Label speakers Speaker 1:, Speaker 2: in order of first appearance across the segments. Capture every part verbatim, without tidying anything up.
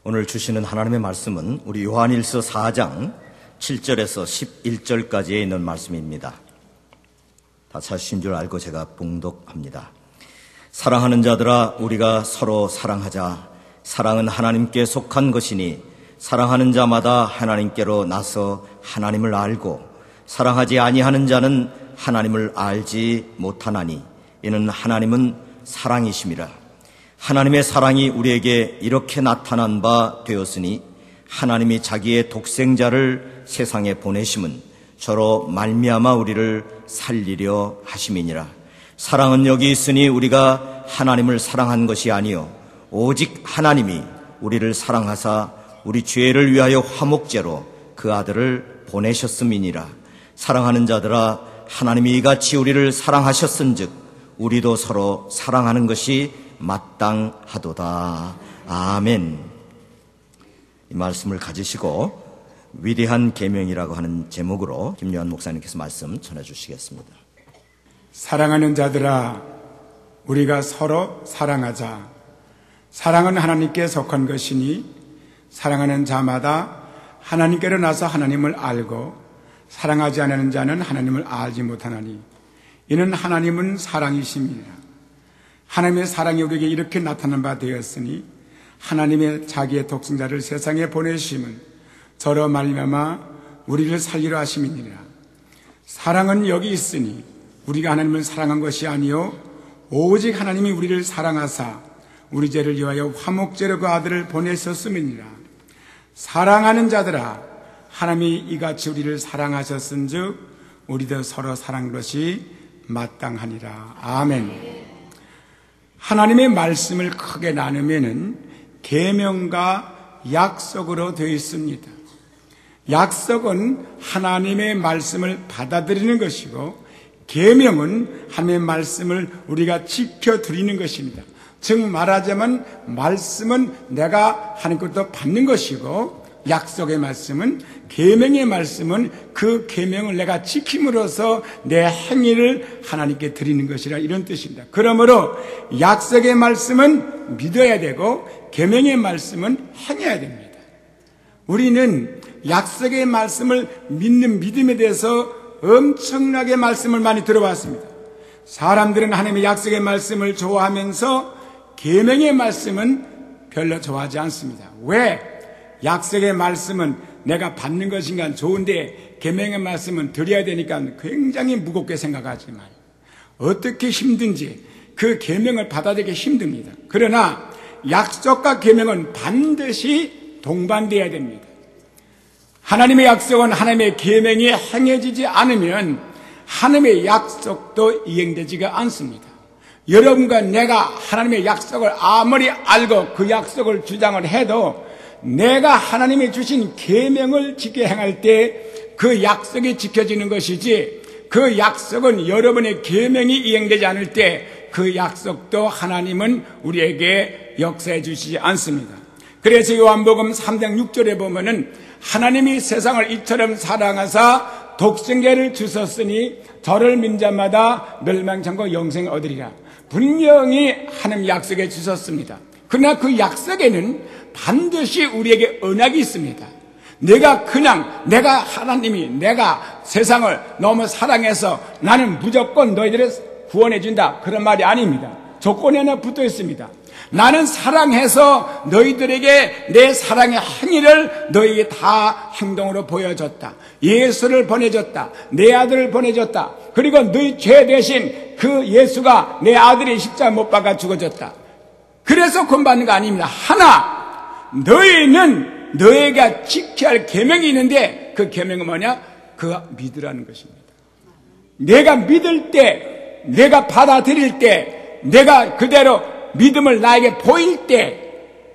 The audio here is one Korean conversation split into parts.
Speaker 1: 오늘 주시는 하나님의 말씀은 우리 요한일서 사 장 칠 절에서 십일 절까지에 있는 말씀입니다. 다 찾으신 줄 알고 제가 봉독합니다. 사랑하는 자들아, 우리가 서로 사랑하자. 사랑은 하나님께 속한 것이니 사랑하는 자마다 하나님께로 나서 하나님을 알고 사랑하지 아니하는 자는 하나님을 알지 못하나니 이는 하나님은 사랑이심이라. 하나님의 사랑이 우리에게 이렇게 나타난 바 되었으니 하나님이 자기의 독생자를 세상에 보내심은 저로 말미암아 우리를 살리려 하심이니라. 사랑은 여기 있으니 우리가 하나님을 사랑한 것이 아니요 오직 하나님이 우리를 사랑하사 우리 죄를 위하여 화목제로 그 아들을 보내셨음이니라. 사랑하는 자들아, 하나님이 이같이 우리를 사랑하셨은즉 우리도 서로 사랑하는 것이 마땅하도다. 아멘. 이 말씀을 가지시고 위대한 계명이라고 하는 제목으로 김요한 목사님께서 말씀 전해주시겠습니다.
Speaker 2: 사랑하는 자들아, 우리가 서로 사랑하자. 사랑은 하나님께 속한 것이니 사랑하는 자마다 하나님께로 나서 하나님을 알고 사랑하지 않는 자는 하나님을 알지 못하나니 이는 하나님은 사랑이심이라. 하나님의 사랑이 우리에게 이렇게 나타난 바 되었으니 하나님의 자기의 독생자를 세상에 보내심은 저로 말미암아 우리를 살리려 하심이니라. 사랑은 여기 있으니 우리가 하나님을 사랑한 것이 아니요 오직 하나님이 우리를 사랑하사 우리 죄를 위하여 화목제로 그 아들을 보내셨음이니라. 사랑하는 자들아, 하나님이 이같이 우리를 사랑하셨은즉 우리도 서로 사랑하는 것이 마땅하니라. 아멘. 하나님의 말씀을 크게 나누면은 계명과 약속으로 되어 있습니다. 약속은 하나님의 말씀을 받아들이는 것이고 계명은 하나님의 말씀을 우리가 지켜드리는 것입니다. 즉 말하자면 말씀은 내가 하나님께로부터 받는 것이고 약속의 말씀은, 계명의 말씀은 그 계명을 내가 지킴으로써 내 행위를 하나님께 드리는 것이라, 이런 뜻입니다. 그러므로 약속의 말씀은 믿어야 되고 계명의 말씀은 행해야 됩니다. 우리는 약속의 말씀을 믿는 믿음에 대해서 엄청나게 말씀을 많이 들어봤습니다. 사람들은 하나님의 약속의 말씀을 좋아하면서 계명의 말씀은 별로 좋아하지 않습니다. 왜? 약속의 말씀은 내가 받는 것인가 좋은데 계명의 말씀은 드려야 되니까 굉장히 무겁게 생각하지만 어떻게 힘든지 그 계명을 받아들이기 힘듭니다. 그러나 약속과 계명은 반드시 동반되어야 됩니다. 하나님의 약속은 하나님의 계명이 행해지지 않으면 하나님의 약속도 이행되지가 않습니다. 여러분과 내가 하나님의 약속을 아무리 알고 그 약속을 주장을 해도 내가 하나님이 주신 계명을 지켜 행할 때 그 약속이 지켜지는 것이지, 그 약속은 여러분의 계명이 이행되지 않을 때 그 약속도 하나님은 우리에게 역사해 주시지 않습니다. 그래서 요한복음 삼 장 육 절에 보면은 하나님이 세상을 이처럼 사랑하사 독생자를 주셨으니 저를 믿는 자마다 멸망치 않고 영생을 얻으리라. 분명히 하나님 약속해 주셨습니다. 그러나 그 약속에는 반드시 우리에게 언약이 있습니다. 내가 그냥 내가 하나님이 내가 세상을 너무 사랑해서 나는 무조건 너희들을 구원해 준다, 그런 말이 아닙니다. 조건이 하나 붙어 있습니다. 나는 사랑해서 너희들에게 내 사랑의 행위를 너희에게 다 행동으로 보여줬다. 예수를 보내줬다. 내 아들을 보내줬다. 그리고 너희 죄 대신 그 예수가 내 아들의 십자가 못 박아 죽어줬다. 그래서 구원받는 거 아닙니다. 하나, 너희는 너희가 지켜야 할 계명이 있는데 그 계명은 뭐냐? 그가 믿으라는 것입니다. 내가 믿을 때, 내가 받아들일 때, 내가 그대로 믿음을 나에게 보일 때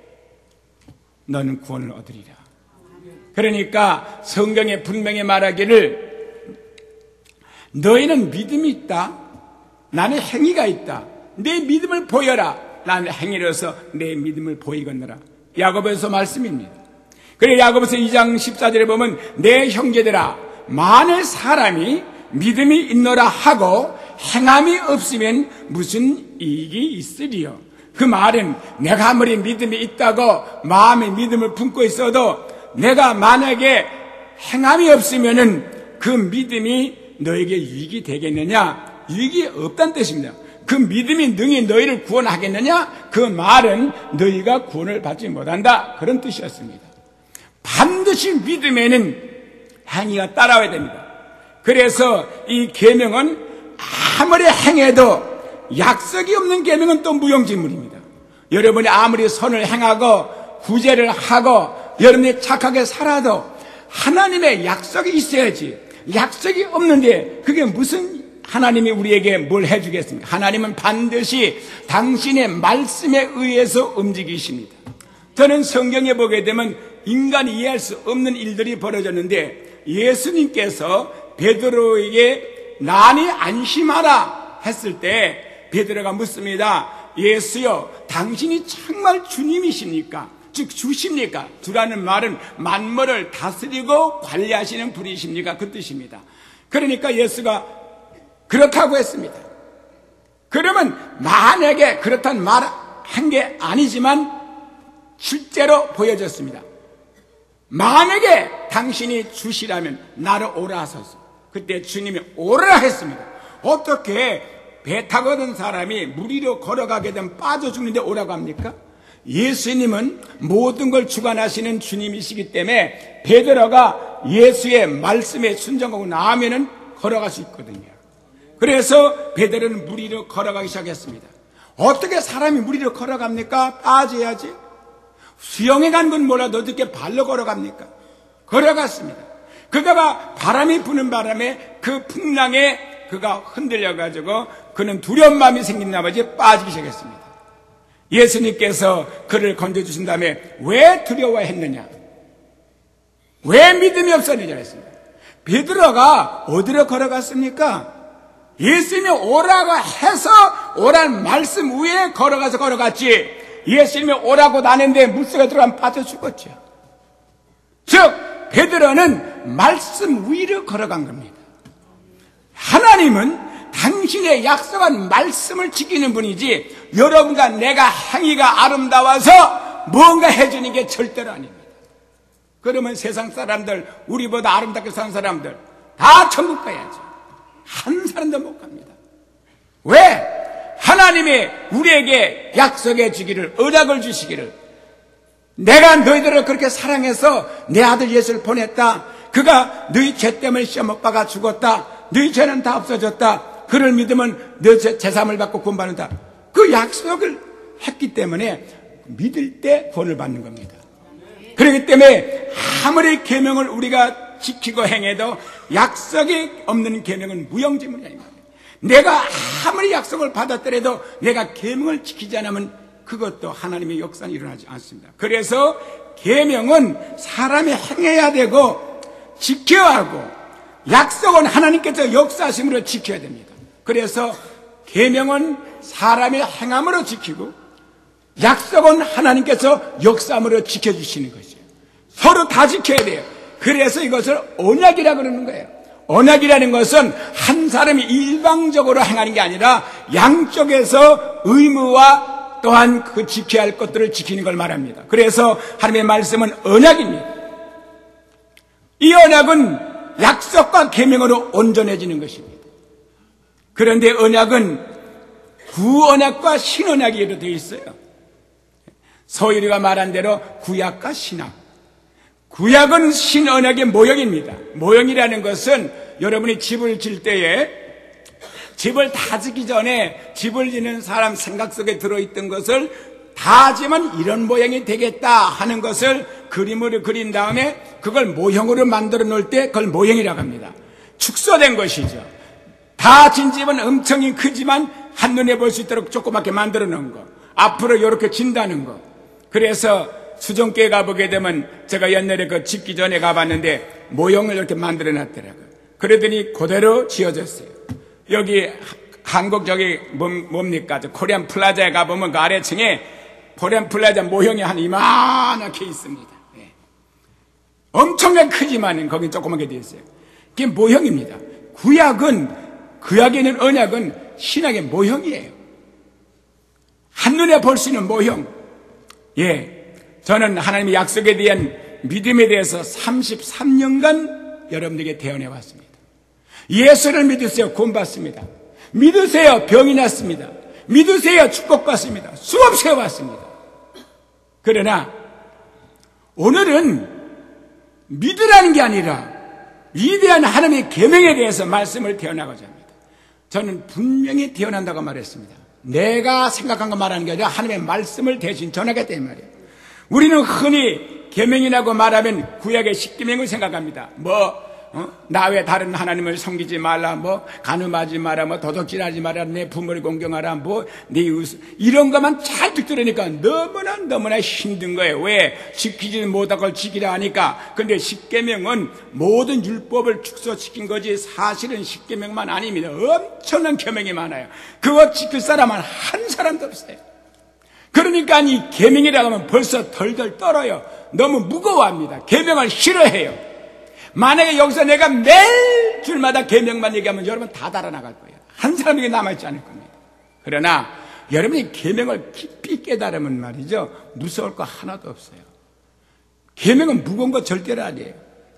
Speaker 2: 너는 구원을 얻으리라. 그러니까 성경에 분명히 말하기를 너희는 믿음이 있다, 나는 행위가 있다. 내 믿음을 보여라. 나는 행위로서 내 믿음을 보이겠노라. 야고보서 말씀입니다. 그래 야고보서 이 장 십사 절에 보면 내 형제들아, 만일 사람이 믿음이 있노라 하고 행함이 없으면 무슨 이익이 있으리요. 그 말은 내가 아무리 믿음이 있다고 마음에 믿음을 품고 있어도 내가 만약에 행함이 없으면은 그 믿음이 너에게 유익이 되겠느냐? 유익이 없다는 뜻입니다. 그 믿음이 능히 너희를 구원하겠느냐? 그 말은 너희가 구원을 받지 못한다. 그런 뜻이었습니다. 반드시 믿음에는 행위가 따라와야 됩니다. 그래서 이 계명은 아무리 행해도 약속이 없는 계명은 또 무용지물입니다. 여러분이 아무리 선을 행하고 구제를 하고 여러분이 착하게 살아도 하나님의 약속이 있어야지. 약속이 없는데 그게 무슨 하나님이 우리에게 뭘 해주겠습니까? 하나님은 반드시 당신의 말씀에 의해서 움직이십니다. 저는 성경에 보게 되면 인간이 이해할 수 없는 일들이 벌어졌는데 예수님께서 베드로에게 난이 안심하라 했을 때 베드로가 묻습니다. 예수여, 당신이 정말 주님이십니까? 즉 주십니까? 주라는 말은 만물을 다스리고 관리하시는 분이십니까? 그 뜻입니다. 그러니까 예수가 그렇다고 했습니다. 그러면 만약에 그렇다는 말 한 게 아니지만 실제로 보여졌습니다. 만약에 당신이 주시라면 나를 오라 하소서. 그때 주님이 오라 했습니다. 어떻게 배 타거든 사람이 물 위로 걸어가게 되면 빠져 죽는데 오라고 합니까? 예수님은 모든 걸 주관하시는 주님이시기 때문에 베드로가 예수의 말씀에 순종하고 나면은 걸어갈 수 있거든요. 그래서 베드로는 물 위로 걸어가기 시작했습니다. 어떻게 사람이 물 위로 걸어갑니까? 빠져야지. 수영해 간 건 몰라도 어떻게 발로 걸어갑니까? 걸어갔습니다. 그가 바람이 부는 바람에 그 풍랑에 그가 흔들려가지고 그는 두려운 마음이 생긴 나머지 빠지기 시작했습니다. 예수님께서 그를 건져주신 다음에 왜 두려워했느냐? 왜 믿음이 없었느냐 했습니다. 베드로가 어디로 걸어갔습니까? 예수님이 오라고 해서 오라는 말씀 위에 걸어가서 걸어갔지, 예수님이 오라고 나는데 물속에 들어가면 빠져 죽었죠. 즉 베드로는 말씀 위로 걸어간 겁니다. 하나님은 당신의 약속한 말씀을 지키는 분이지 여러분과 내가 행위가 아름다워서 뭔가 해주는 게 절대로 아닙니다. 그러면 세상 사람들, 우리보다 아름답게 사는 사람들 다 천국 가야죠. 한 사람도 못 갑니다. 왜? 하나님이 우리에게 약속해 주기를, 언약을 주시기를, 내가 너희들을 그렇게 사랑해서 내 아들 예수를 보냈다. 그가 너희 죄 때문에 시험 못 박아 죽었다. 너희 죄는 다 없어졌다. 그를 믿으면 너 제삼을 받고 구원받는다. 그 약속을 했기 때문에 믿을 때 구원을 받는 겁니다. 그렇기 때문에 아무리 계명을 우리가 지키고 행해도 약속이 없는 계명은 무용지물이 아닙니다. 내가 아무리 약속을 받았더라도 내가 계명을 지키지 않으면 그것도 하나님의 역사는 일어나지 않습니다. 그래서 계명은 사람이 행해야 되고 지켜야 하고, 약속은 하나님께서 역사하심으로 지켜야 됩니다. 그래서 계명은 사람의 행함으로 지키고 약속은 하나님께서 역사함으로 지켜주시는 것이에요. 서로 다 지켜야 돼요. 그래서 이것을 언약이라고 그러는 거예요. 언약이라는 것은 한 사람이 일방적으로 행하는 게 아니라 양쪽에서 의무와 또한 그 지켜야 할 것들을 지키는 걸 말합니다. 그래서 하나님의 말씀은 언약입니다. 이 언약은 약속과 계명으로 온전해지는 것입니다. 그런데 언약은 구언약과 신언약이 되어 있어요. 서유리가 말한 대로 구약과 신약. 구약은 신언약의 모형입니다. 모형이라는 것은 여러분이 집을 질 때에 집을 다 짓기 전에 집을 짓는 사람 생각 속에 들어있던 것을 다 지면 이런 모양이 되겠다 하는 것을 그림으로 그린 다음에 그걸 모형으로 만들어 놓을 때 그걸 모형이라고 합니다. 축소된 것이죠. 다 진 집은 엄청 크지만 한눈에 볼 수 있도록 조그맣게 만들어 놓은 거, 앞으로 이렇게 진다는 거. 그래서 수정교회 가보게 되면 제가 옛날에 그 짓기 전에 가봤는데 모형을 이렇게 만들어 놨더라고요. 그러더니 그대로 지어졌어요. 여기 한국 저기 뭡니까? 저 코리안 플라자에 가보면 그 아래층에 코리안 플라자 모형이 한 이만하게 있습니다. 네. 엄청나게 크지만 거긴 조그맣게 되어 있어요. 그게 모형입니다. 구약은, 구약에 있는 언약은 신약의 모형이에요. 한눈에 볼 수 있는 모형. 예, 저는 하나님의 약속에 대한 믿음에 대해서 삼십삼 년간 여러분들에게 대언해 왔습니다. 예수를 믿으세요. 구원받습니다. 믿으세요. 병이 났습니다. 믿으세요. 축복받습니다. 수없이 해왔습니다. 그러나 오늘은 믿으라는 게 아니라 위대한 하나님의 계명에 대해서 말씀을 대언하고자 합니다. 저는 분명히 대언한다고 말했습니다. 내가 생각한 거 말하는 게 아니라 하나님의 말씀을 대신 전하겠다 이 말이에요. 우리는 흔히 계명이라고 말하면 구약의 십계명을 생각합니다. 뭐 어? 나 외 다른 하나님을 섬기지 말라, 뭐 간음하지 마라, 뭐 도둑질하지 마라, 내 부모를 공경하라, 뭐 네 이웃, 이런 것만 잘 듣더라니까 너무나 너무나 힘든 거예요. 왜? 지키지 못할 걸 지키라 하니까. 근데 십계명은 모든 율법을 축소시킨 거지 사실은 십계명만 아닙니다. 엄청난 계명이 많아요. 그거 지킬 사람은 한 사람도 없어요. 그러니까 이 계명이라고 하면 벌써 덜덜 떨어요. 너무 무거워합니다. 계명을 싫어해요. 만약에 여기서 내가 매일 줄마다 계명만 얘기하면 여러분 다 달아나갈 거예요. 한 사람에게 남아있지 않을 겁니다. 그러나 여러분이 계명을 깊이 깨달으면 말이죠, 무서울 거 하나도 없어요. 계명은 무거운 거 절대로 아니에요.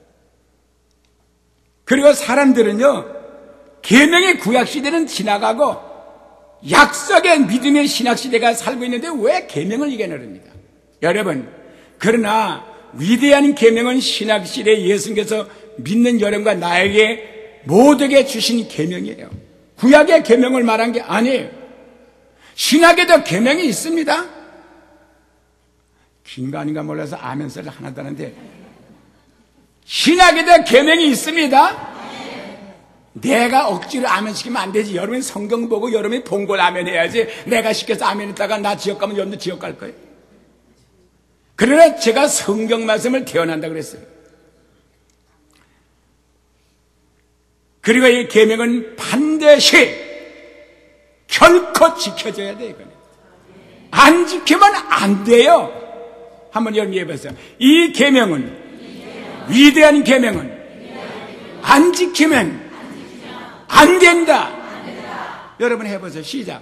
Speaker 2: 그리고 사람들은요, 계명의 구약시대는 지나가고 약속의 믿음의 신학시대가 살고 있는데 왜 계명을 이겨내릅니다. 여러분, 그러나 위대한 계명은 신학시대에 예수님께서 믿는 여러분과 나에게 모두에게 주신 계명이에요. 구약의 계명을 말한 게 아니에요. 신학에도 계명이 있습니다. 긴 거 아닌가 몰라서 아멘소리를 하나도 하는데 신학에도 계명이 있습니다. 내가 억지로 아멘 시키면 안 되지. 여러분이 성경 보고 여러분이 본 걸 아멘 해야지. 내가 시켜서 아멘 했다가 나 지옥 가면 여러분도 지옥 갈 거예요. 그러나 제가 성경 말씀을 대언한다 그랬어요. 그리고 이 계명은 반드시 결코 지켜져야 돼요. 이거는. 안 지키면 안 돼요. 한번 여러분 해보세요. 이 계명은, 위대한 계명은 안 지키면 안 된다. 여러분 해보세요. 시작.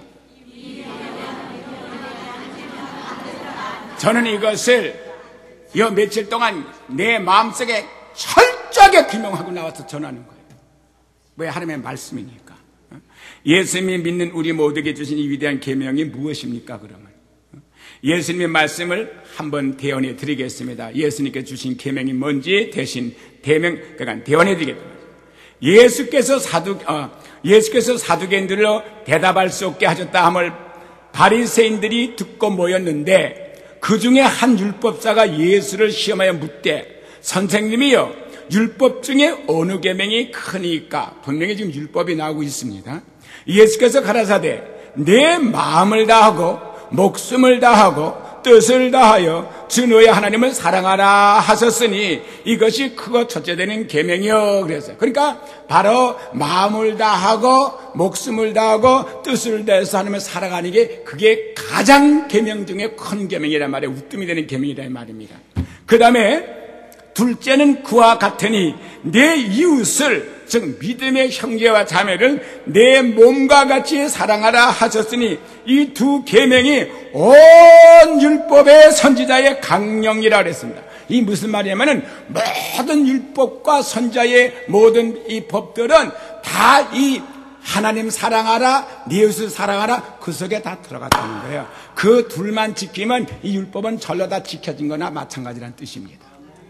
Speaker 2: 저는 이것을 이 며칠 동안 내 마음속에 철저하게 규명하고 나와서 전하는 거예요. 왜? 하나님의 말씀이니까. 예수님이 믿는 우리 모두에게 주신 이 위대한 계명이 무엇입니까? 그러면 예수님의 말씀을 한번 대언해 드리겠습니다. 예수님께 주신 계명이 뭔지 대신 대명, 그러니까 대언해 드리겠습니다. 예수께서 사두, 어, 예수께서 사두개인들로 대답할 수 없게 하셨다 함을 바리새인들이 듣고 모였는데 그 중에 한 율법사가 예수를 시험하여 묻되 선생님이요, 율법 중에 어느 계명이 크니까? 분명히 지금 율법이 나오고 있습니다. 예수께서 가라사대 내 마음을 다하고 목숨을 다하고 뜻을 다하여 주 너의 하나님을 사랑하라 하셨으니 이것이 크고 첫째 되는 계명이요. 그랬어요. 그러니까 바로 마음을 다하고 목숨을 다하고 뜻을 다해서 하나님을 사랑하는 게 그게 가장 계명 중에 큰 계명이란 말이에요. 우뜸이 되는 계명이란 말입니다. 그 다음에 둘째는 그와 같으니 내 이웃을, 즉 믿음의 형제와 자매를 내 몸과 같이 사랑하라 하셨으니 이 두 계명이 온 율법의 선지자의 강령이라 그랬습니다. 이 무슨 말이냐면은 모든 율법과 선지자의 모든 이 법들은 다 이 하나님 사랑하라, 네 이웃을 사랑하라, 그 속에 다 들어갔다는 거예요. 그 둘만 지키면 이 율법은 절로 다 지켜진 거나 마찬가지라는 뜻입니다.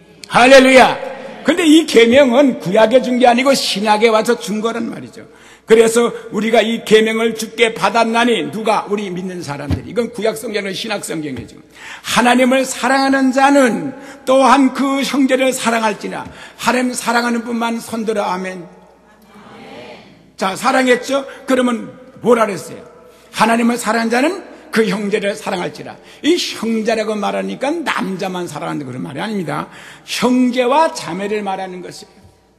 Speaker 2: 할렐루야. 근데 이 계명은 구약에 준 게 아니고 신약에 와서 준 거란 말이죠. 그래서 우리가 이 계명을 주께 받았나니, 누가? 우리 믿는 사람들이. 이건 구약 성경은 신약 성경이죠. 하나님을 사랑하는 자는 또한 그 형제를 사랑할지나. 하나님 사랑하는 분만 손들어. 아멘. 자, 사랑했죠? 그러면 뭐라 그랬어요? 하나님을 사랑하는 자는 그 형제를 사랑할지라. 이 형제라고 말하니까 남자만 사랑한다 그런 말이 아닙니다. 형제와 자매를 말하는 것이에요.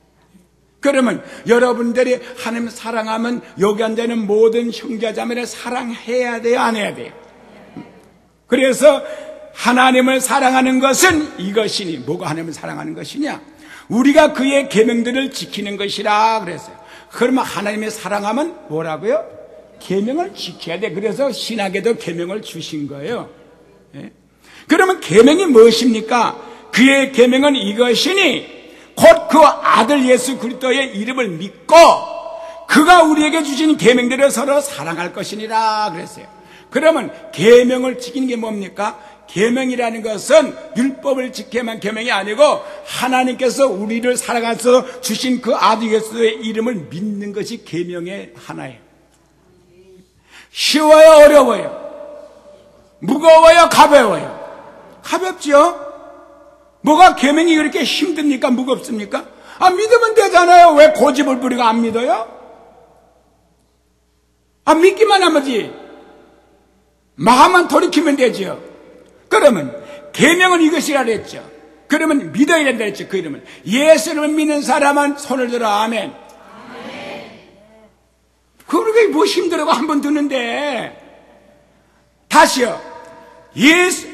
Speaker 2: 그러면 여러분들이 하나님 사랑하면 여기 앉아있는 모든 형제 자매를 사랑해야 돼요, 안 해야 돼요? 그래서 하나님을 사랑하는 것은 이것이니, 뭐가 하나님을 사랑하는 것이냐? 우리가 그의 계명들을 지키는 것이라 그랬어요. 그러면 하나님의 사랑하면 뭐라고요? 계명을 지켜야 돼. 그래서 신학에도 계명을 주신 거예요. 예? 그러면 계명이 무엇입니까? 그의 계명은 이것이니 곧 그 아들 예수 그리스도의 이름을 믿고 그가 우리에게 주신 계명대로 서로 사랑할 것이니라 그랬어요. 그러면 계명을 지키는 게 뭡니까? 계명이라는 것은 율법을 지켜야만 계명이 아니고 하나님께서 우리를 사랑하셔서 주신 그 아들 예수의 이름을 믿는 것이 계명의 하나예요. 쉬워요, 어려워요? 무거워요, 가벼워요? 가볍지요? 뭐가 계명이 그렇게 힘듭니까? 무겁습니까? 아, 믿으면 되잖아요. 왜 고집을 부리고 안 믿어요? 아, 믿기만 하면지. 마음만 돌이키면 되죠. 그러면 계명은 이것이라 그랬죠. 그러면 믿어야 된다 그랬죠. 그 이름을. 예수를 믿는 사람은 손을 들어. 아멘. 그러게 뭐 힘들어가 한 번 듣는데. 다시요. 예수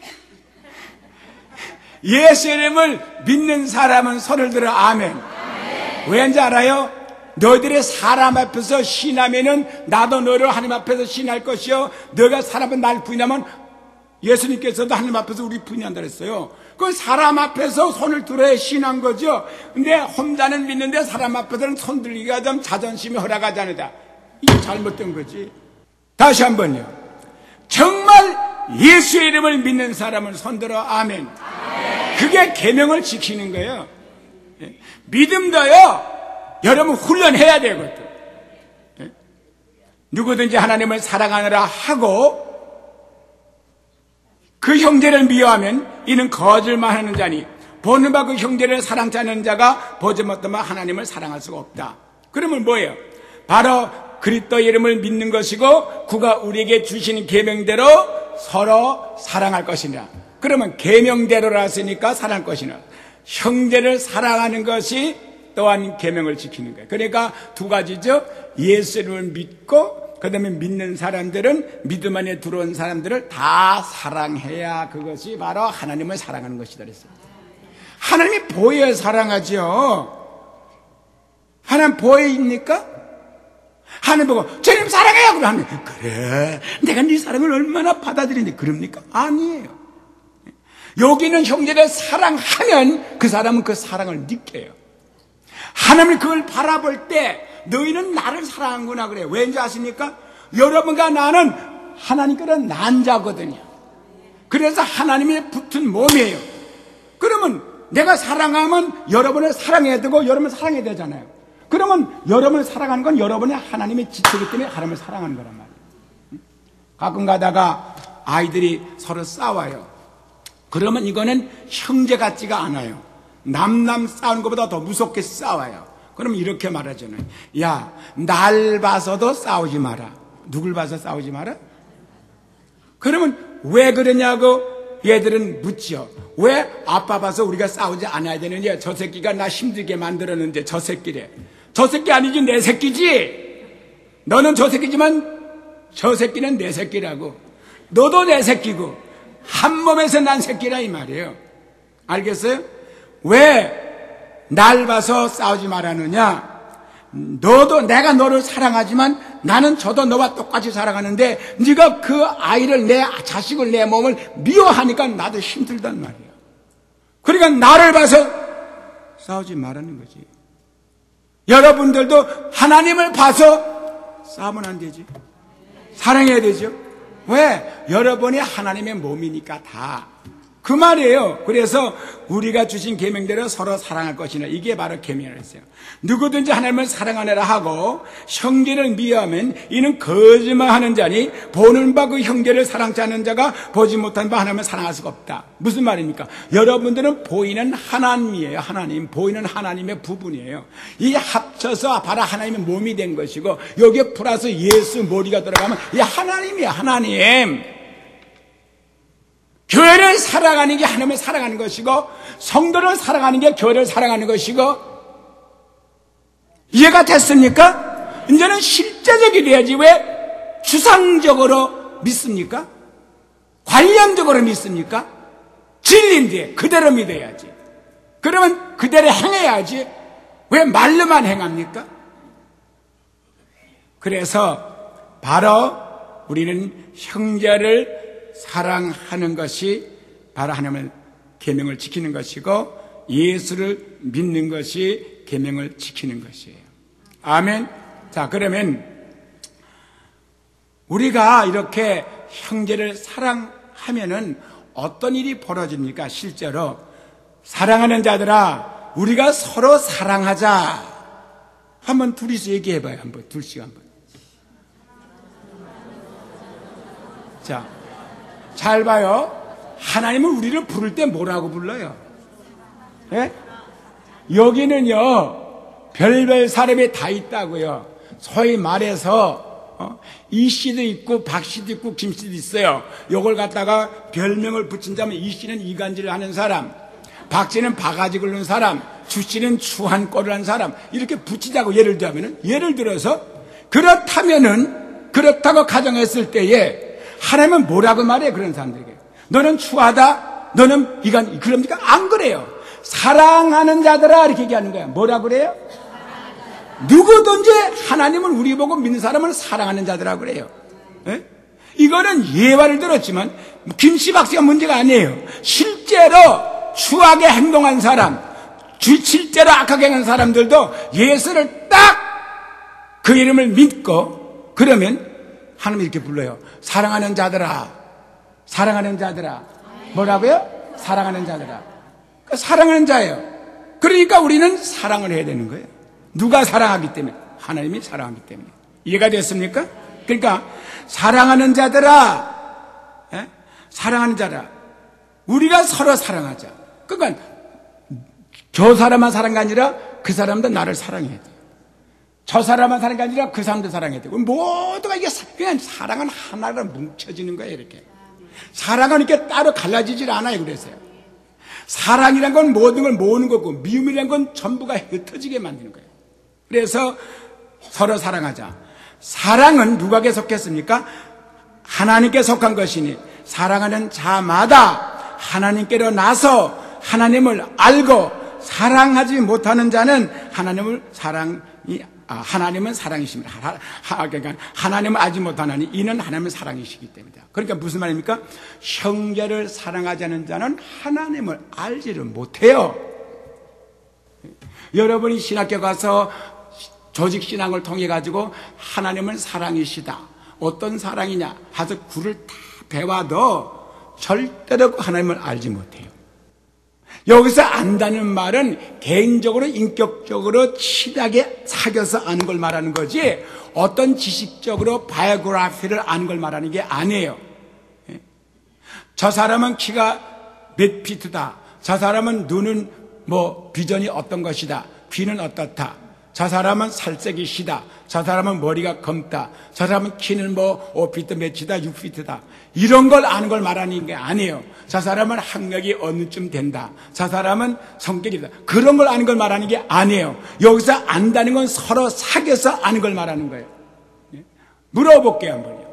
Speaker 2: 예수 이름을 믿는 사람은 손을 들어. 아멘. 왜인지 알아요? 너희들의 사람 앞에서 신하면은 나도 너를 하나님 앞에서 신할 것이요, 너가 사람 앞에 날 부인하면 예수님께서도 하나님 앞에서 우리 부인한다 그랬어요. 그 사람 앞에서 손을 들어야 신한 거죠. 근데 혼자는 믿는데 사람 앞에서는 손 들기가 좀 자존심이 허락하지 않는다. 이게 잘못된 거지. 다시 한번요. 정말 예수의 이름을 믿는 사람을 손들어. 아멘. 그게 계명을 지키는 거예요. 믿음도요, 여러분 훈련해야 되거든. 누구든지 하나님을 사랑하느라 하고 그 형제를 미워하면 이는 거짓말 하는 자니 보는 바 그 형제를 사랑치 않는 자가 보지 못한 바 하나님을 사랑할 수가 없다. 그러면 뭐예요? 바로 그리스도 이름을 믿는 것이고 그가 우리에게 주시는 계명대로 서로 사랑할 것이니라. 그러면 계명대로라 했으니까 사랑할 것이니라. 형제를 사랑하는 것이 또한 계명을 지키는 거예요. 그러니까 두 가지죠. 예수를 믿고 그 다음에 믿는 사람들은, 믿음 안에 들어온 사람들을 다 사랑해야 그것이 바로 하나님을 사랑하는 것이다 그랬어요. 하나님이 보여야 사랑하죠. 하나님 보여입니까? 하나님 보고 주님 사랑해요 그러면 하나님, 그래 내가 네 사랑을 얼마나 받아들이는데 그럽니까? 아니에요. 여기는 형제를 사랑하면 그 사람은 그 사랑을 느껴요. 하나님이 그걸 바라볼 때 너희는 나를 사랑하는구나 그래요. 왠지 아십니까? 여러분과 나는 하나님께로 난 자거든요. 그래서 하나님이 붙은 몸이에요. 그러면 내가 사랑하면 여러분을 사랑해야 되고 여러분을 사랑해야 되잖아요. 그러면 여러분을 사랑하는 건 여러분의 하나님의 지체이기 때문에 하나님을 사랑하는 거란 말이에요. 가끔 가다가 아이들이 서로 싸워요. 그러면 이거는 형제 같지가 않아요. 남남 싸우는 것보다 더 무섭게 싸워요. 그럼 이렇게 말하잖아요. 야, 날 봐서도 싸우지 마라. 누굴 봐서 싸우지 마라? 그러면 왜 그러냐고 얘들은 묻죠. 왜 아빠 봐서 우리가 싸우지 않아야 되느냐? 저 새끼가 나 힘들게 만들었는데 저 새끼래. 저 새끼 아니지 내 새끼지. 너는 저 새끼지만 저 새끼는 내 새끼라고. 너도 내 새끼고 한 몸에서 난 새끼라 이 말이에요. 알겠어요? 왜 날 봐서 싸우지 말라느냐? 너도 내가 너를 사랑하지만 나는 저도 너와 똑같이 사랑하는데 네가 그 아이를, 내 자식을, 내 몸을 미워하니까 나도 힘들단 말이야. 그러니까 나를 봐서 싸우지 말라는 거지. 여러분들도 하나님을 봐서 싸우면 안 되지. 사랑해야 되죠. 왜? 여러분이 하나님의 몸이니까 다. 그 말이에요. 그래서 우리가 주신 계명대로 서로 사랑할 것이나, 이게 바로 계명이었어요. 누구든지 하나님을 사랑하느라 하고 형제를 미워하면 이는 거짓말하는 자니 보는 바 그 형제를 사랑치 않는 자가 보지 못한 바 하나님을 사랑할 수가 없다. 무슨 말입니까? 여러분들은 보이는 하나님이에요. 하나님, 보이는 하나님의 부분이에요. 이 합쳐서 바로 하나님의 몸이 된 것이고 여기에 플러스 예수 머리가 들어가면 이 하나님이야. 하나님. 교회를 사랑하는 게 하나님을 사랑하는 것이고 성도를 사랑하는 게 교회를 사랑하는 것이고, 이해가 됐습니까? 이제는 실제적이 돼야지. 왜 추상적으로 믿습니까? 관념적으로 믿습니까? 진리인데 그대로 믿어야지. 그러면 그대로 행해야지. 왜 말로만 행합니까? 그래서 바로 우리는 형제를 사랑하는 것이 바로 하나님의 계명을 지키는 것이고 예수를 믿는 것이 계명을 지키는 것이에요. 아멘. 자, 그러면 우리가 이렇게 형제를 사랑하면은 어떤 일이 벌어집니까? 실제로 사랑하는 자들아, 우리가 서로 사랑하자. 한번 둘이서 얘기해봐요. 한번 둘씩 한번. 자, 잘 봐요. 하나님은 우리를 부를 때 뭐라고 불러요? 예? 여기는요, 별별 사람이 다 있다고요. 소위 말해서 어? 이 씨도 있고 박 씨도 있고 김 씨도 있어요. 요걸 갖다가 별명을 붙인다면 이 씨는 이간질을 하는 사람, 박 씨는 바가지 긁는 사람, 주 씨는 추한꼴을 하는 사람, 이렇게 붙이자고 예를 들면은, 예를 들어서 그렇다면은 그렇다고 가정했을 때에 하나님은 뭐라고 말해요? 그런 사람들에게 너는 추하다, 너는 이간, 그럽니까? 안 그래요. 사랑하는 자들아 이렇게 얘기하는 거야. 뭐라 그래요? 누구든지 하나님은 우리 보고 믿는 사람을 사랑하는 자들이라고 그래요. 에? 이거는 예화를 들었지만 김씨 박씨가 문제가 아니에요. 실제로 추하게 행동한 사람, 실제로 악하게 행한 사람들도 예수를 딱 그 이름을 믿고 그러면 하나님 이렇게 불러요. 사랑하는 자들아, 사랑하는 자들아. 뭐라고요? 사랑하는 자들아. 그러니까 사랑하는 자예요. 그러니까 우리는 사랑을 해야 되는 거예요. 누가 사랑하기 때문에? 하나님이 사랑하기 때문에. 이해가 됐습니까? 그러니까 사랑하는 자들아, 에? 사랑하는 자라. 우리가 서로 사랑하자. 그러니까 저 사람만 사랑이 아니라 그 사람도 나를 사랑해야 돼. 저 사람만 사랑이 아니라 그 사람도 사랑해야 돼. 모두가 이게 그냥 사랑은 하나로 뭉쳐지는 거예요. 이렇게 사랑은 이렇게 따로 갈라지질 않아요. 그래서요. 사랑이란 건 모든 걸 모으는 거고 미움이란 건 전부가 흩어지게 만드는 거예요. 그래서 서로 사랑하자. 사랑은 누구에게 속했습니까? 하나님께 속한 것이니 사랑하는 자마다 하나님께로 나서 하나님을 알고 사랑하지 못하는 자는 하나님을 사랑이 아, 하나님은 사랑이십니다. 하, 하, 그러니까 하나님을 알지 못하나니 이는 하나님은 사랑이시기 때문이다. 그러니까 무슨 말입니까? 형제를 사랑하지 않는 자는 하나님을 알지를 못해요. 여러분이 신학교 가서 조직 신앙을 통해 가지고 하나님은 사랑이시다. 어떤 사랑이냐 하서 굴을 다 배워도 절대로 하나님을 알지 못해요. 여기서 안다는 말은 개인적으로 인격적으로 친하게 사귀어서 아는 걸 말하는 거지 어떤 지식적으로 바이오그래피를 아는 걸 말하는 게 아니에요. 저 사람은 키가 몇 피트다. 저 사람은 눈은 뭐 비전이 어떤 것이다. 귀는 어떻다. 저 사람은 살색이 시다. 저 사람은 머리가 검다. 저 사람은 키는 뭐 오 피트 몇이다. 육 피트다. 이런 걸 아는 걸 말하는 게 아니에요. 저 사람은 학력이 어느쯤 된다. 저 사람은 성격이다. 그런 걸 아는 걸 말하는 게 아니에요. 여기서 안다는 건 서로 사귀어서 아는 걸 말하는 거예요. 물어볼게요, 한번요.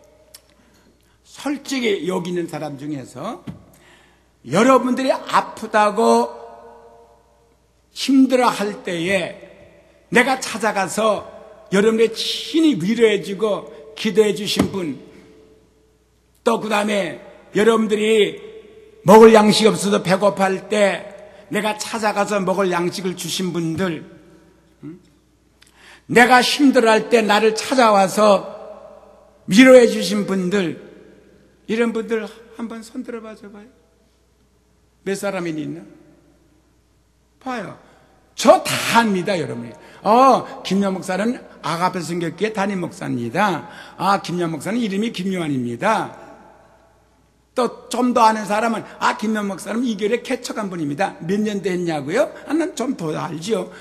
Speaker 2: 솔직히 여기 있는 사람 중에서 여러분들이 아프다고 힘들어 할 때에 내가 찾아가서 여러분의 친히 위로해주고 기도해 주신 분, 또 그 다음에 여러분들이 먹을 양식이 없어서 배고파할 때 내가 찾아가서 먹을 양식을 주신 분들, 내가 힘들어할 때 나를 찾아와서 위로해 주신 분들, 이런 분들 한번 손 들어봐 줘봐요. 몇 사람이 있나? 봐요. 저 다 압니다, 여러분이. 어, 김yohan 목사는 아가페 선교교회 담임 목사입니다. 아, 김yohan 목사는 이름이 김요한입니다. 또 좀 더 아는 사람은 아, 김yohan 목사는 이 교회에 개척한 분입니다. 몇 년 됐냐고요? 아, 난 좀 더 알지요.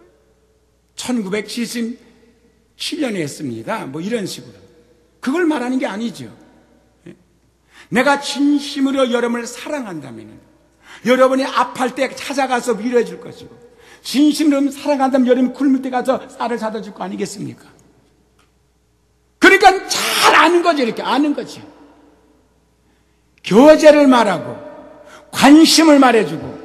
Speaker 2: 천구백칠십칠 년에 했습니다. 뭐 이런 식으로. 그걸 말하는 게 아니죠. 내가 진심으로 여러분을 사랑한다면 여러분이 아플 때 찾아가서 위로해 줄 것이고, 진심으로 사랑한다면 여러분이 굶을 때 가서 쌀을 사다 줄 거 아니겠습니까? 그러니까 잘 아는 거죠. 이렇게 아는 거죠. 교제를 말하고 관심을 말해주고,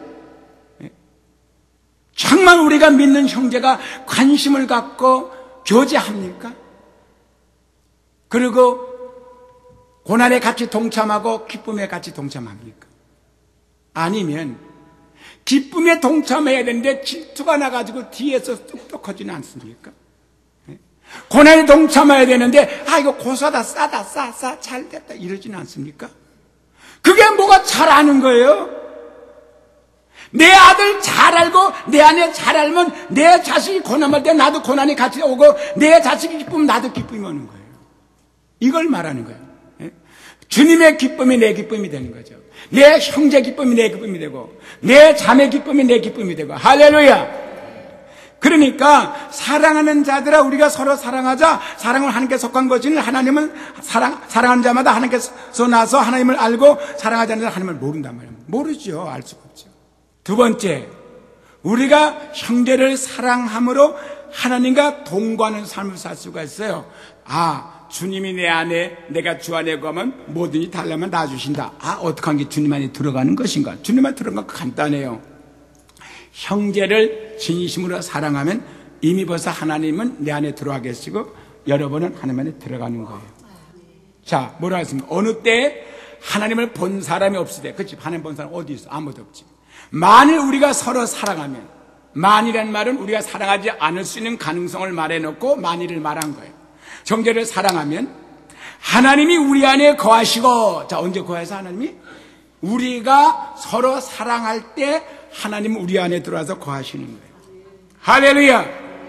Speaker 2: 정말 우리가 믿는 형제가 관심을 갖고 교제합니까? 그리고 고난에 같이 동참하고 기쁨에 같이 동참합니까? 아니면 기쁨에 동참해야 되는데 질투가 나가지고 뒤에서 뚝뚝 커지는 않습니까? 고난에 동참해야 되는데 아 이거 고소하다 싸다 싸 싸 잘됐다 이러지는 않습니까? 그게 뭐가 잘하는 거예요? 내 아들 잘 알고 내 아내 잘 알면 내 자식이 고난할 때 나도 고난이 같이 오고 내 자식이 기쁘면 나도 기쁨이 오는 거예요. 이걸 말하는 거예요. 주님의 기쁨이 내 기쁨이 되는 거죠. 내 형제 기쁨이 내 기쁨이 되고 내 자매 기쁨이 내 기쁨이 되고 할렐루야. 그러니까 사랑하는 자들아 우리가 서로 사랑하자. 사랑을 하나님께 속한 것이니 하나님은 사랑, 사랑하는 자마다 하나님께서 나서 하나님을 알고 사랑하지 않는 자는 하나님을 모른단 말이에요. 모르죠. 알 수가 없죠. 두 번째, 우리가 형제를 사랑함으로 하나님과 동거하는 삶을 살 수가 있어요. 아, 주님이 내 안에 내가 주 안에 거하면 뭐든지 달라면 다 주신다. 아, 어떻게 한 게 주님 안에 들어가는 것인가? 주님 안에 들어간 거 간단해요. 형제를 진심으로 사랑하면 이미 벌써 하나님은 내 안에 들어와 계시고 여러분은 하나님 안에 들어가는 거예요. 자, 뭐라 했습니까? 어느 때 하나님을 본 사람이 없을 때, 그치? 하나님 본 사람 어디 있어? 아무도 없지. 만일 우리가 서로 사랑하면, 만이라는 말은 우리가 사랑하지 않을 수 있는 가능성을 말해놓고 만일을 말한 거예요. 형제를 사랑하면 하나님이 우리 안에 거하시고, 자, 언제 거해서 하나님이? 우리가 서로 사랑할 때 하나님은 우리 안에 들어와서 거하시는 거예요. 할렐루야.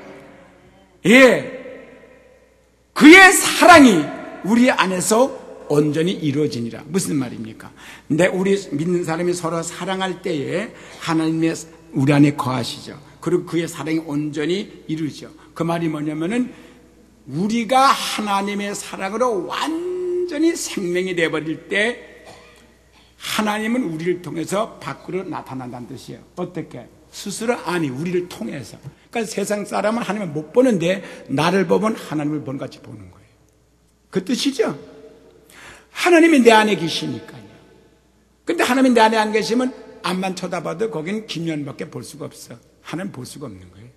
Speaker 2: 예. 그의 사랑이 우리 안에서 온전히 이루어지니라. 무슨 말입니까? 근데 우리 믿는 사람이 서로 사랑할 때에 하나님의 우리 안에 거하시죠. 그리고 그의 사랑이 온전히 이루어지죠. 그 말이 뭐냐면은 우리가 하나님의 사랑으로 완전히 생명이 되어버릴 때 하나님은 우리를 통해서 밖으로 나타난다는 뜻이에요. 어떻게? 스스로 아니 우리를 통해서. 그러니까 세상 사람은 하나님을 못 보는데 나를 보면 하나님을 보는 같이 보는 거예요. 그 뜻이죠. 하나님이 내 안에 계시니까요. 근데 하나님이 내 안에 안 계시면 앞만 쳐다봐도 거기는 김연밖에 볼 수가 없어. 하나님 볼 수가 없는 거예요.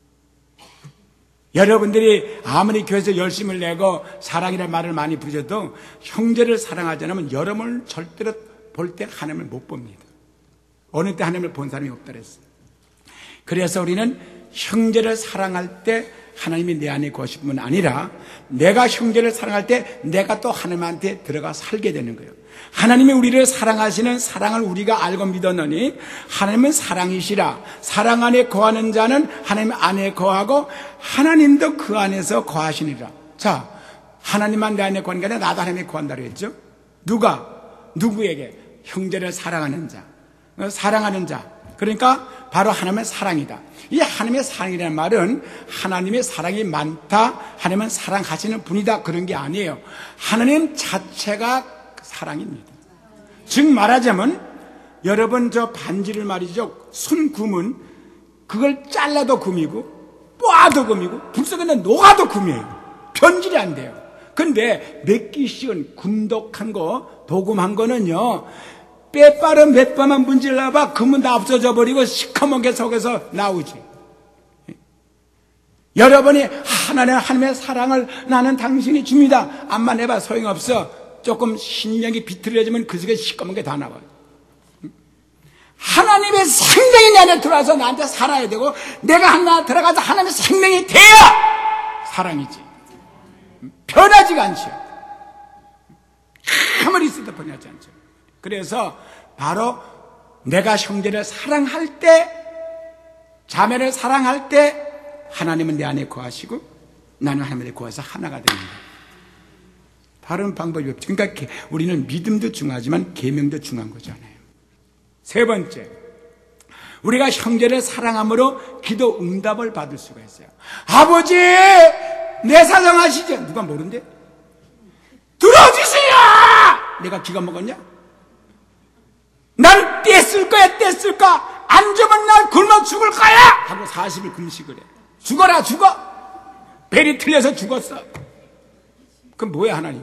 Speaker 2: 여러분들이 아무리 교회에서 열심을 내고 사랑이라는 말을 많이 부르셔도 형제를 사랑하지 않으면 여러분을 절대로 볼 때 하나님을 못 봅니다. 어느 때 하나님을 본 사람이 없다 그랬어요. 그래서 우리는 형제를 사랑할 때 하나님이 내 안에 거하실 뿐만 아니라 내가 형제를 사랑할 때 내가 또 하나님한테 들어가 살게 되는 거예요. 하나님이 우리를 사랑하시는 사랑을 우리가 알고 믿었느니 하나님은 사랑이시라. 사랑 안에 거하는 자는 하나님 안에 거하고 하나님도 그 안에서 거하시니라. 자, 하나님만 내 안에 거하는 게 아니라 나도 하나님에 거한다고 했죠. 누가? 누구에게? 형제를 사랑하는 자, 사랑하는 자. 그러니까 바로 하나님의 사랑이다. 이 하나님의 사랑이라는 말은 하나님의 사랑이 많다, 하나님은 사랑하시는 분이다 그런 게 아니에요. 하나님 자체가 사랑입니다. 즉 말하자면 여러분 저 반지를 말이죠, 순 금은 그걸 잘라도 금이고 뽀아도 금이고 불속에 녹아도 금이에요. 변질이 안 돼요. 근데 맺기 쉬운 금독한 거, 도금한 거는요, 빼빠른 몇 번만 문질러봐 금은 다 없어져 버리고 시커멓게 속에서 나오지. 여러분이 하나님, 하나님의 사랑을 나는 당신이 줍니다. 암만 해봐 소용없어. 조금 신명이 비틀어지면 그 속에 시꺼먼 게 다 나와요. 하나님의 생명이 내 안에 들어와서 나한테 살아야 되고 내가 하나 들어가서 하나님의 생명이 돼야 사랑이지. 변하지가 않죠. 아무리 있어도 변하지 않죠. 그래서 바로 내가 형제를 사랑할 때, 자매를 사랑할 때 하나님은 내 안에 거하시고 나는 하나님에 거해서 하나가 됩니다. 다른 방법이 없죠. 그러니까 우리는 믿음도 중요하지만 계명도 중요한 거잖아요. 세 번째, 우리가 형제를 사랑함으로 기도 응답을 받을 수가 있어요. 아버지 내 사랑하시죠? 누가 모른대? 들어주세요! 내가 기가 먹었냐? 날 떼쓸 거야 떼쓸까? 안 주면 날 굶어 죽을 거야! 하고 사십 일 금식을 해. 죽어라 죽어! 벨이 틀려서 죽었어. 그럼 뭐야 하나님이?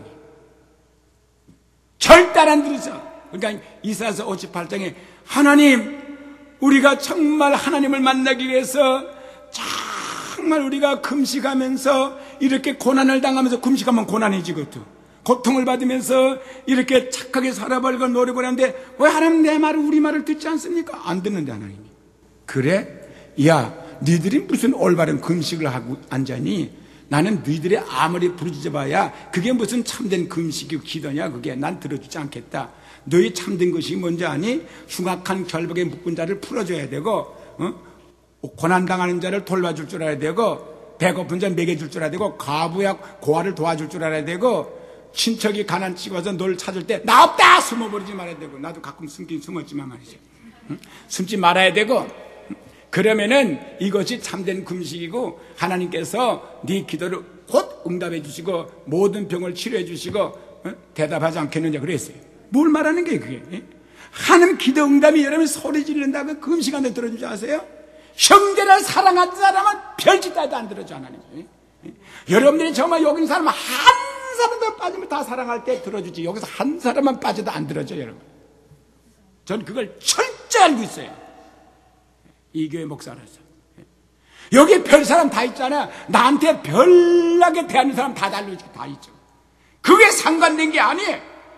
Speaker 2: 절대 안 들으셔. 그러니까 이사야서 오십팔 장에 하나님 우리가 정말 하나님을 만나기 위해서 정말 우리가 금식하면서 이렇게 고난을 당하면서 금식하면 고난이지 그것도. 고통을 받으면서 이렇게 착하게 살아보려고 노력을 하는데 왜 하나님 내 말을 우리 말을 듣지 않습니까? 안 듣는데 하나님이. 그래? 야 너희들이 무슨 올바른 금식을 하고 앉아니? 나는 너희들이 아무리 부르짖어봐야 그게 무슨 참된 금식이고 기도냐 그게 난 들어주지 않겠다. 너희 참된 것이 뭔지 아니? 흉악한 결박에 묶은 자를 풀어줘야 되고 어? 고난당하는 자를 돌봐줄 줄 알아야 되고 배고픈 자 먹여줄 줄 알아야 되고 과부야 고아를 도와줄 줄 알아야 되고 친척이 가난치고 와서 널 찾을 때 나 없다 숨어버리지 말아야 되고 나도 가끔 숨긴 숨었지만 말이죠. 응? 숨지 말아야 되고 그러면은 이것이 참된 금식이고 하나님께서 네 기도를 곧 응답해 주시고 모든 병을 치료해 주시고 어? 대답하지 않겠느냐 그랬어요. 뭘 말하는 게 그게? 예? 하나님 기도 응답이 여러분 소리 지른다고 금식 안에 들어주지 아세요? 형제를 사랑하는 사람은 별짓 따도 안 들어줘 하나님. 예? 예? 여러분들이 정말 여기 있는 사람은 한 사람도 빠지면 다 사랑할 때 들어주지 여기서 한 사람만 빠져도 안 들어줘 여러분. 전 그걸 철저히 알고 있어요. 이 교회 목사라서. 여기 별 사람 다 있잖아. 나한테 별나게 대하는 사람 다 달려있고 다 있죠. 그게 상관된 게 아니에요.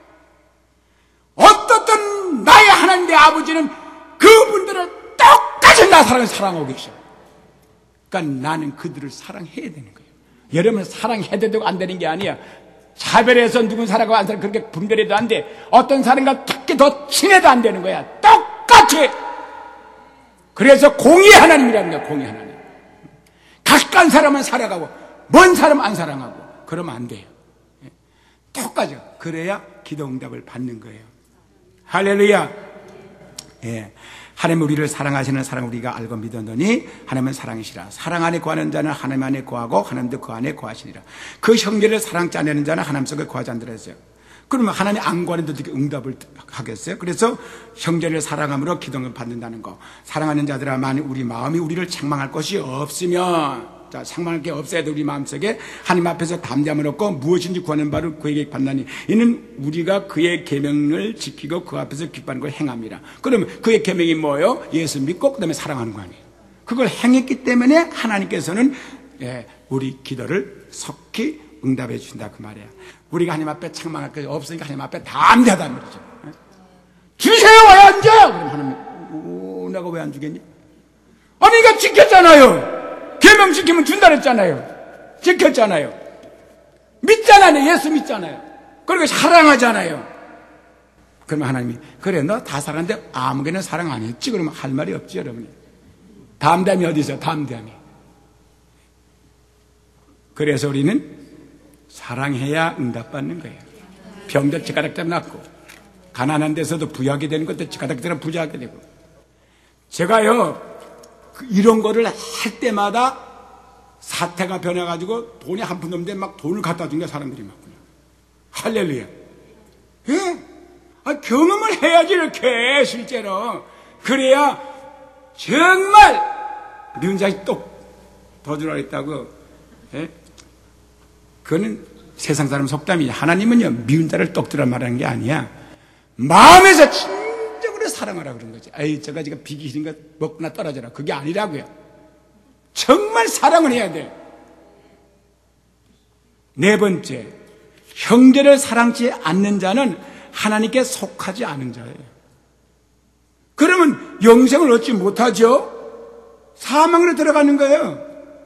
Speaker 2: 어떻든 나의 하나님 내 아버지는 그분들을 똑같이 나 사랑을 사랑하고 계셔. 그러니까 나는 그들을 사랑해야 되는 거예요. 여러분 사랑해야 되고 안 되는 게 아니야. 차별해서 누군 사랑하고 안 사랑 그렇게 분별해도 안 돼. 어떤 사람과 특히 더 친해도 안 되는 거야. 똑같이. 그래서 공의 하나님이라는 거야. 공의 하나님. 가까운 사람은 사랑하고 먼 사람 안 사랑하고 그러면 안 돼요. 똑같죠. 그래야 기도 응답을 받는 거예요. 할렐루야. 예. 하나님 우리를 사랑하시는 사랑 우리가 알고 믿었노니 하나님은 사랑이시라. 사랑 안에 거하는 자는 하나님 안에 거하고 하나님도 그 안에 거하시리라. 그 형제를 사랑치 않는 자는 하나님 속에 거하지 않으라 했어요. 그러면 하나님 안 구하는데 어떻게 응답을 하겠어요? 그래서 형제를 사랑함으로 기도를 받는다는 거. 사랑하는 자들아 만일 우리 마음이 우리를 책망할 것이 없으면 자, 책망할 게 없어야 돼 우리 마음속에 하나님 앞에서 담대함을 얻고 무엇인지 구하는 바를 그에게 받나니 이는 우리가 그의 계명을 지키고 그 앞에서 기뻐하는 걸 행함이라. 그러면 그의 계명이 뭐예요? 예수 믿고 그 다음에 사랑하는 거 아니에요. 그걸 행했기 때문에 하나님께서는 예, 우리 기도를 속히 응답해 주신다 그 말이야. 우리가 하나님 앞에 책망할 것이 없으니까 하나님 앞에 담대하다는 거죠. 주세요 왜 안 줘? 그럼 하나님 오, 내가 왜 안 주겠니? 아니 이거 지켰잖아요. 계명 지키면 준다 그랬잖아요. 지켰잖아요. 믿잖아요. 예수 믿잖아요. 그리고 사랑하잖아요. 그러면 하나님이 그래 너 다 사랑하는데 아무개는 사랑 안 했지? 그러면 할 말이 없지 여러분이. 담대함이 어디 있어요? 담대함이. 그래서 우리는 사랑해야 응답받는 거예요. 병도 지가닥 낫고 가난한 데서도 부유하게 되는 것도 지가닥 부자하게 되고. 제가요 이런 거를 할 때마다 사태가 변해가지고 돈이 한 푼 없는데 막 돈을 갖다 준 게 사람들이 막 그냥 할렐루야. 예? 아, 경험을 해야지 이렇게 실제로. 그래야 정말 미운 자식 똑 더 주라 했다고. 예? 그거는 세상 사람 속담이야. 하나님은요 미운 자를 똑 주라 말하는 게 아니야. 마음에서 진정으로 사랑하라 그런 거지. 아이 저가 지금 비기 싫은 거 먹거나 떨어져라. 그게 아니라고요. 정말 사랑을 해야 돼. 네 번째, 형제를 사랑치 않는 자는 하나님께 속하지 않은 자예요. 그러면 영생을 얻지 못하죠. 사망으로 들어가는 거예요.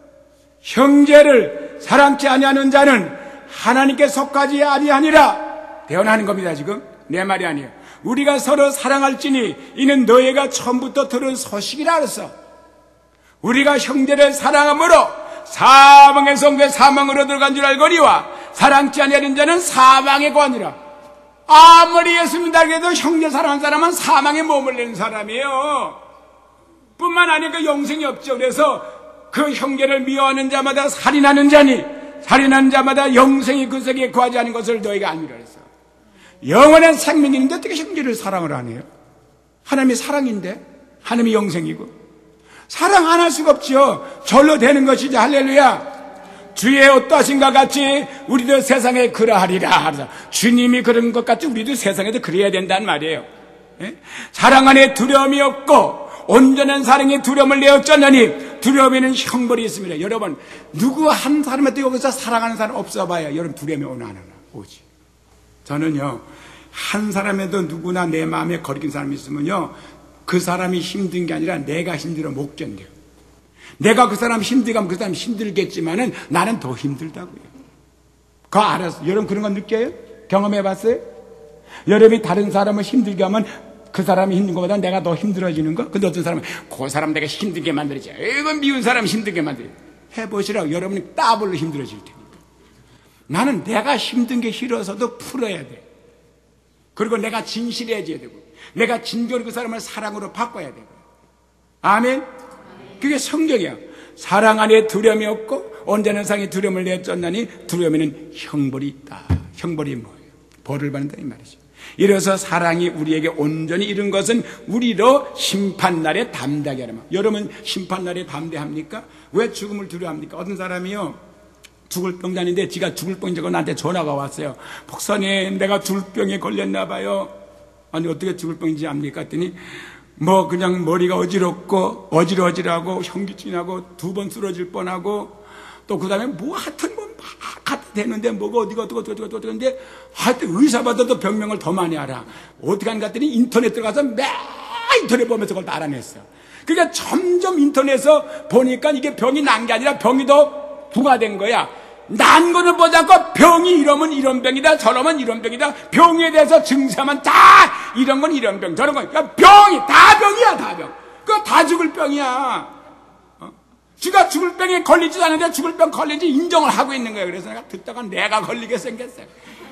Speaker 2: 형제를 사랑치 아니하는 자는 하나님께 속하지 아니하니라 대언하는 겁니다. 지금 내 말이 아니에요. 우리가 서로 사랑할지니 이는 너희가 처음부터 들은 소식이라 그랬어. 우리가 형제를 사랑함으로 사망에서 온 게 사망으로 들어간 줄 알거니와 사랑치 아니하는 자는 사망에 거하니라. 아무리 예수 믿다고 해도 형제 사랑하는 사람은 사망에 머물리는 사람이에요. 뿐만 아니라 영생이 없죠. 그래서 그 형제를 미워하는 자마다 살인하는 자니 살인하는 자마다 영생이 그 세계에 거하지 않은 것을 너희가 아니라 했어. 영원한 생명이 있는데 어떻게 형제를 사랑을 안 해요? 하나님이 사랑인데 하나님이 영생이고 사랑 안 할 수가 없죠. 절로 되는 것이지. 할렐루야. 주의 어떠하신가 같이 우리도 세상에 그러하리라. 주님이 그런 것 같이 우리도 세상에도 그래야 된다는 말이에요. 예? 사랑 안에 두려움이 없고 온전한 사랑의 두려움을 내었잖느니 두려움에는 형벌이 있습니다. 여러분, 누구 한 사람한테 여기서 사랑하는 사람 없어 봐요. 여러분, 두려움이 오나 안 오나? 오지. 저는요, 한 사람에도 누구나 내 마음에 거리낀 사람이 있으면요, 그 사람이 힘든 게 아니라 내가 힘들어 못 견뎌요. 내가 그 사람 힘들게 하면 그 사람 힘들겠지만은 나는 더 힘들다고요. 그거 알았어. 여러분 그런 거 느껴요? 경험해 봤어요? 여러분이 다른 사람을 힘들게 하면 그 사람이 힘든 것보다 내가 더 힘들어지는 거? 근데 어떤 사람은 그 사람 내가 힘들게 만들지. 이건 미운 사람 힘들게 만들지. 해보시라고. 여러분이 더블로 힘들어질 테니까. 나는 내가 힘든 게 싫어서도 풀어야 돼. 그리고 내가 진실해져야 되고, 내가 진정으로 그 사람을 사랑으로 바꿔야 되고. 아멘? 그게 성경이야. 사랑 안에 두려움이 없고 온전한 사랑이 두려움을 내쫓나니 두려움에는 형벌이 있다. 형벌이 뭐예요? 벌을 받는다 이 말이죠. 이래서 사랑이 우리에게 온전히 이룬 것은 우리로 심판날에 담대하게 하라. 여러분 심판날에 담대합니까? 왜 죽음을 두려워합니까? 어떤 사람이요, 죽을 병자인데 지가 죽을 병인 줄 알고 나한테 전화가 왔어요. 목사님, 내가 죽을 병에 걸렸나 봐요. 아니 어떻게 죽을 병인지 압니까? 했더니 뭐 그냥 머리가 어지럽고 어지러지라고 현기증하고 두 번 쓰러질 뻔하고 또 그 다음에 뭐 하여튼 뭐 막 갖다 대는데 뭐가 어디가 어디가 어디가 어디가 어디가 하여튼 의사보다도 병명을 더 많이 알아. 어떻게 하는가 했더니 인터넷 들어가서 매 인터넷 보면서 그걸 다 알아냈어. 그러니까 점점 인터넷에서 보니까 이게 병이 난 게 아니라 병이 더 부과된 거야. 난 거는 보지 않고 병이 이러면 이런 병이다, 저러면 이런 병이다, 병에 대해서 증세하면 다 이런 건 이런 병, 저런 건, 그러니까 병이 다 병이야, 다 병. 그거 다 죽을 병이야. 어? 쥐가 죽을 병에 걸리지도 않은데 죽을 병 걸린지 인정을 하고 있는 거야. 그래서 내가 듣다가 내가 걸리게 생겼어요.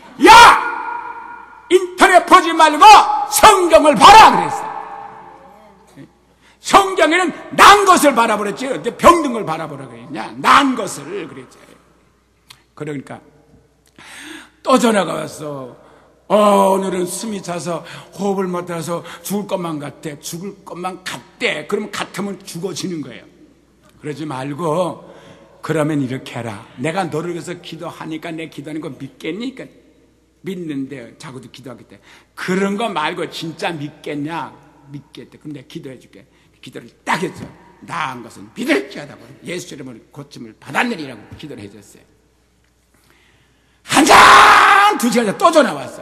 Speaker 2: 야! 인터넷 보지 말고 성경을 봐라! 그랬어. 성경에는 난 것을 바라보랬지, 병든 걸 바라보라 그랬냐? 난 것을 그랬지. 그러니까 또 전화가 왔어. 어, 오늘은 숨이 차서 호흡을 못해서 죽을 것만 같대. 죽을 것만 같대. 그러면 같으면 죽어지는 거예요. 그러지 말고 그러면 이렇게 해라. 내가 너를 위해서 기도하니까 내 기도하는 거 믿겠니? 그러니까 믿는데 자꾸도 기도하겠대. 그런 거 말고 진짜 믿겠냐? 믿겠대. 그럼 내가 기도해 줄게. 기도를 딱 했죠. 나은 것은 믿을지어다. 예수 이름으로 고침을 받았느니라고 기도를 해줬어요. 한 시간, 두 시간 또 전화 왔어.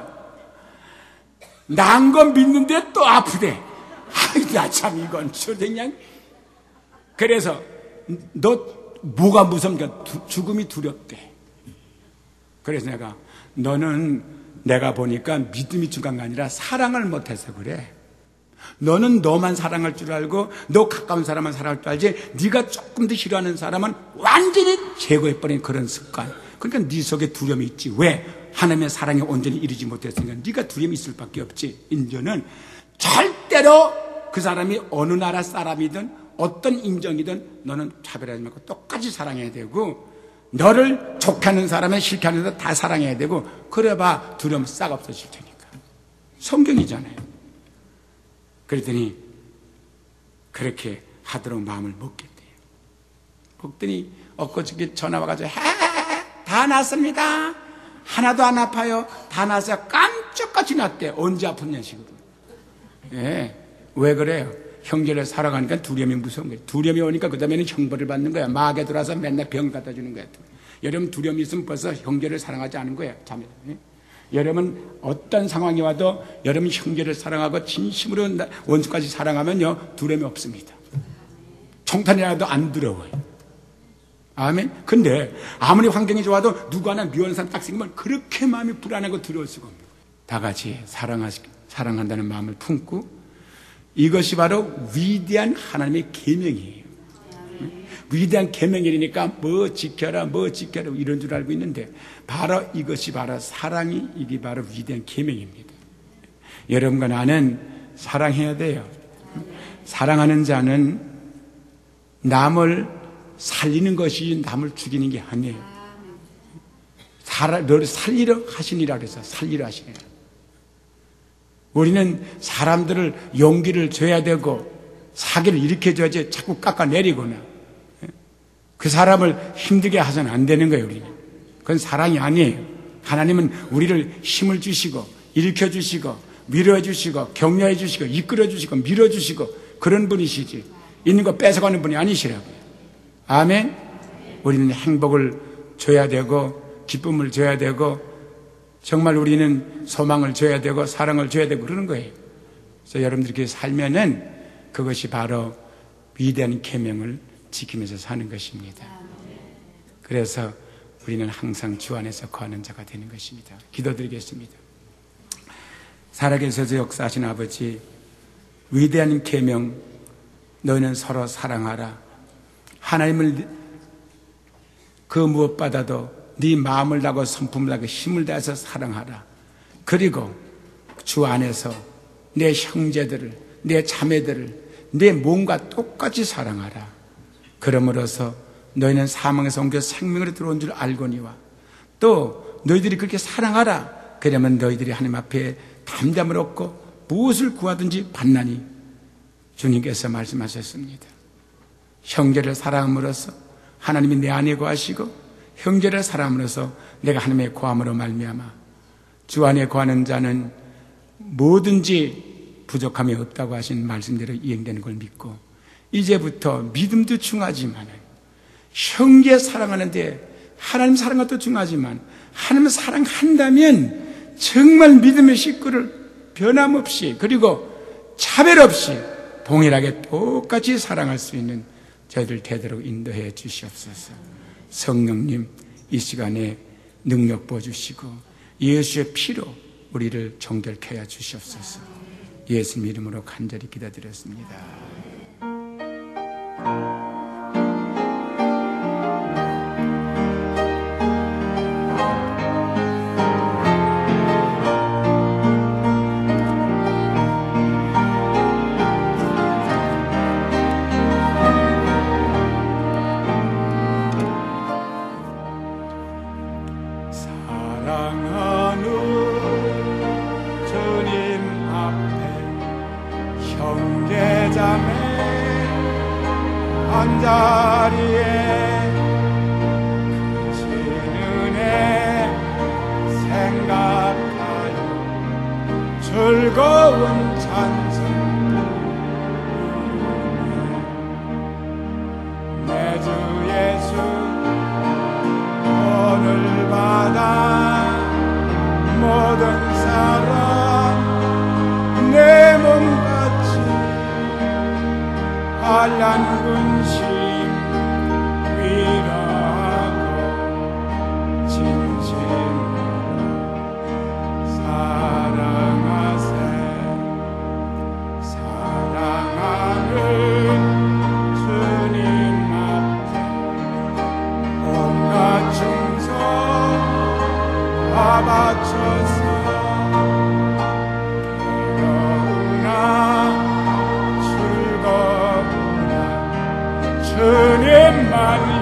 Speaker 2: 난 건 믿는데 또 아프대. 아이, 나 참 이건 그냥. 그래서 너 뭐가 무섭니까? 두, 죽음이 두렵대. 그래서 내가 너는 내가 보니까 믿음이 중요한 게 아니라 사랑을 못해서 그래. 너는 너만 사랑할 줄 알고 너 가까운 사람만 사랑할 줄 알지, 네가 조금 더 싫어하는 사람은 완전히 제거해버린 그런 습관. 그러니까 네 속에 두려움이 있지. 왜? 하나님의 사랑에 온전히 이르지 못했으니까 네가 두려움이 있을 밖에 없지. 인조는 절대로 그 사람이 어느 나라 사람이든 어떤 인종이든 너는 차별하지 말고 똑같이 사랑해야 되고, 너를 좋게 하는 사람은 싫게 하는 사람 다 사랑해야 되고, 그래봐 두려움 싹 없어질 테니까. 성경이잖아요. 그랬더니 그렇게 하도록 마음을 먹겠대요. 먹더니 엊그저께 전화 와가지고 다 났습니다. 하나도 안 아파요. 다 났어요. 깜짝같이 났대. 언제 아팠냐 식으로. 예. 왜 그래요? 형제를 사랑하니까 두려움이 무서운 거예요. 두려움이 오니까 그 다음에는 형벌을 받는 거야. 마귀에 들어와서 맨날 병 갖다 주는 거야. 여러분 두려움이 있으면 벌써 형제를 사랑하지 않은 거야. 자매. 예? 여러분 어떤 상황이 와도 여러분 형제를 사랑하고 진심으로 원수까지 사랑하면요 두려움이 없습니다. 총탄이라도 안 두려워요. 아멘. 근데 아무리 환경이 좋아도 누구 하나 미워하는 사람 딱 생기면 그렇게 마음이 불안하고 두려울 수가 없는 거예요. 다 같이 사랑하시, 사랑한다는 마음을 품고, 이것이 바로 위대한 하나님의 계명이에요. 위대한 계명이니까 뭐 지켜라 뭐 지켜라 이런 줄 알고 있는데, 바로 이것이 바로 사랑이, 이게 바로 위대한 계명입니다. 여러분과 나는 사랑해야 돼요. 사랑하는 자는 남을 살리는 것이 남을 죽이는 게 아니에요. 너를 살리려 하시니라 그래서 살리려 하시네요. 우리는 사람들을 용기를 줘야 되고 사기를 일으켜줘야지 자꾸 깎아내리거나 그 사람을 힘들게 하서는 안 되는 거예요. 우리는 그건 사랑이 아니에요. 하나님은 우리를 힘을 주시고 일으켜주시고 밀어주시고 격려해주시고 이끌어주시고 밀어주시고 그런 분이시지, 있는 거 뺏어가는 분이 아니시라고요. 아멘. 우리는 행복을 줘야 되고 기쁨을 줘야 되고 정말 우리는 소망을 줘야 되고 사랑을 줘야 되고 그러는 거예요. 그래서 여러분들께 살면은 그것이 바로 위대한 계명을 지키면서 사는 것입니다. 그래서 우리는 항상 주 안에서 거하는 자가 되는 것입니다. 기도드리겠습니다. 살아계셔서 역사하신 아버지, 위대한 계명, 너희는 서로 사랑하라. 하나님을 그 무엇보다도 네 마음을 다하고 성품을 다하고 힘을 다해서 사랑하라. 그리고 주 안에서 내 형제들을, 내 자매들을 내 몸과 똑같이 사랑하라. 그러므로서 너희는 사망에서 옮겨 생명으로 들어온 줄 알거니와 또 너희들이 그렇게 사랑하라. 그러면 너희들이 하나님 앞에 담담을 얻고 무엇을 구하든지 받나니 주님께서 말씀하셨습니다. 형제를 사랑함으로써 하나님이 내 안에 거하시고 형제를 사랑함으로써 내가 하나님의 거함으로 말미암아 주 안에 거하는 자는 뭐든지 부족함이 없다고 하신 말씀대로 이행되는 걸 믿고 이제부터 믿음도 중요하지만 형제 사랑하는데 하나님 사랑은 또 중요하지만 하나님을 사랑한다면 정말 믿음의 식구를 변함없이 그리고 차별 없이 동일하게 똑같이 사랑할 수 있는 저희들 되도록 인도해 주시옵소서. 성령님 이 시간에 능력 부어주시고 예수의 피로 우리를 정결케 해 주시옵소서. 예수님 이름으로 간절히 기도드렸습니다. 주님만